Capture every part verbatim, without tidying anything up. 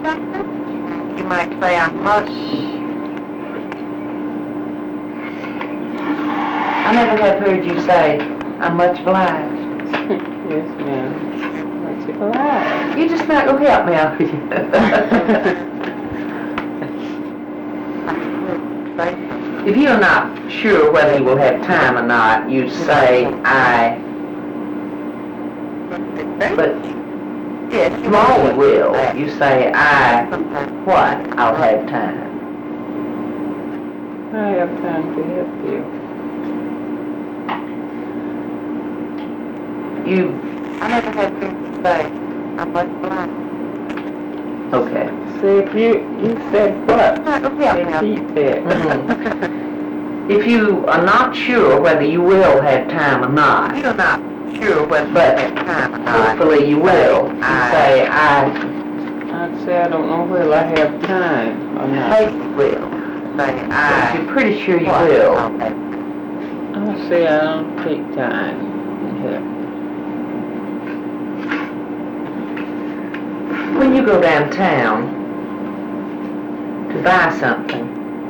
You might say I'm much. I never have heard you say I'm much obliged. Yes, ma'am. Much obliged. You just not gonna help me, are you? If you're not sure whether you will have time or not, you say I. But yes, you always will. You say I. What? I'll have time. I have time to help you. You. I never had to say I'm much obliged. Okay. See, if you, you said what? Repeat that. Mm-hmm. If you are not sure whether you will have time or not. You're not sure whether you have time or not. Hopefully you will. You say I. I'd say I don't know whether I have time or not. Say you will. Say I. You're pretty sure you what? will. I'll say I don't take time and help. When you go downtown to buy something,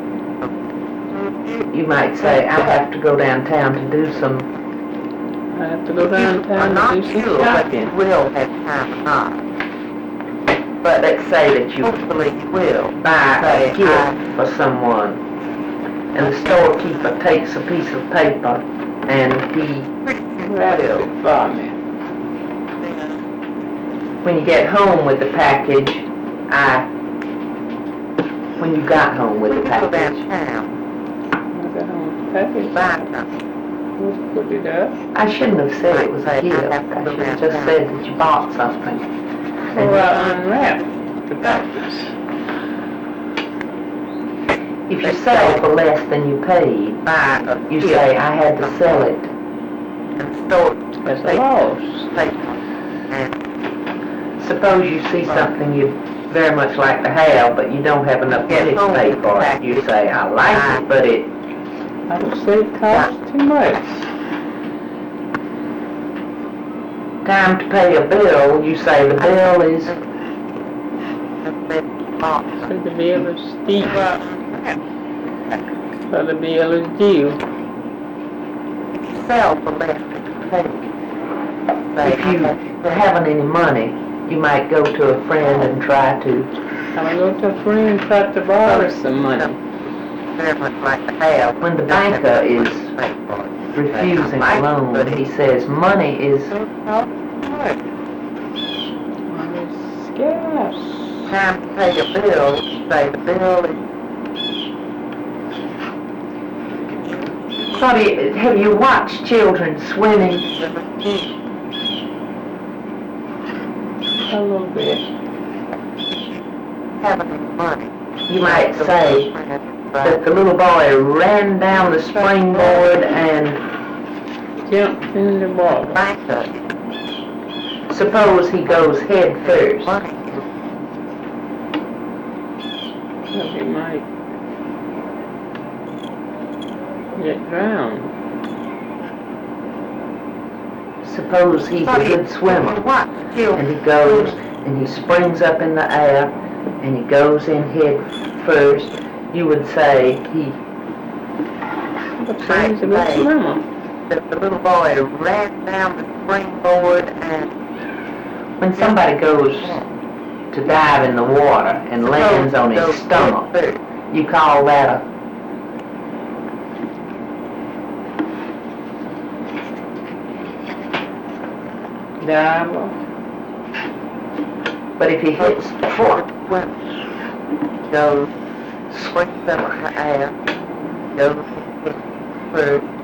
you might say, I have to go downtown to do some. I have to go downtown to do some shopping. You will have time or not. But let's say that you hopefully will buy a gift for someone, and the storekeeper takes a piece of paper, and he will. For me. When you get home with the package, I, when you got home with the package. I got home with the package. Just put it up. I shouldn't have said it was a gift. I should have just said that you bought something. So I unwrap the package. If you sell for less than you paid, you say, I had to sell it. That's a loss. Suppose you see something you'd very much like to have, but you don't have enough money to pay for it. You say, I like it, but it... I would say it costs too much. Time to pay a bill, you say the bill is... So the bill is steep. So the bill is due. If you sell for less than you pay, if you haven't any money, you might go to a friend and try to... I would go to a friend and try to borrow some money. Very much like to have. When the banker is refusing a loan, he says money is... Money is scarce. Time to pay a bill, say the bill is... Have you, have you watched children swimming? A little bit. Having any money. You might say that the little boy ran down the springboard and jumped in the water. Suppose he goes head first. So he might get drowned. Suppose he's a good swimmer, and he goes, and he springs up in the air, and he goes in head first. You would say he... But he's a good swimmer. That the little boy ran down the springboard, and when somebody goes to dive in the water and lands on his stomach, you call that a... Diver. But if he hits the foot, goes, swings up in the air, goes first,